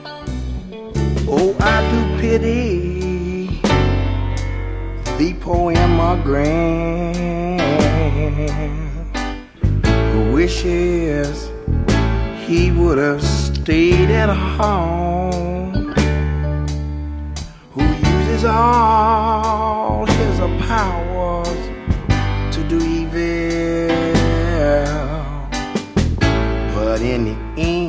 Oh, I do pity the poor immigrant who wishes he would have stayed at home, who uses all his powers to do evil, but in the end